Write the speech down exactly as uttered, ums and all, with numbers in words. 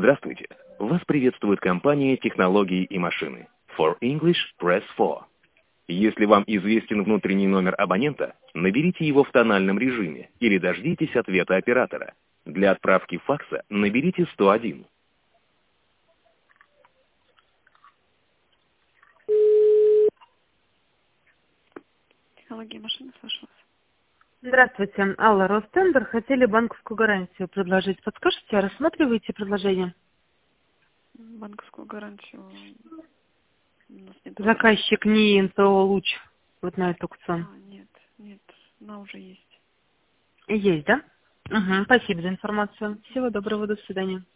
Здравствуйте. Вас приветствует компания «Технологии и машины». For English, press four. Если вам известен внутренний номер абонента, наберите его в тональном режиме или дождитесь ответа оператора. Для отправки факса наберите сто один. Технологии машины, слышу вас. Здравствуйте, Алла, Ростендер. Хотели банковскую гарантию предложить. Подскажите, рассматриваете предложение? Банковскую гарантию у нас нет. Заказчик не НТО «Луч». Вот на эту А, аукцион. нет, нет, она уже есть. Есть, да? Угу, спасибо за информацию. Всего доброго, до свидания.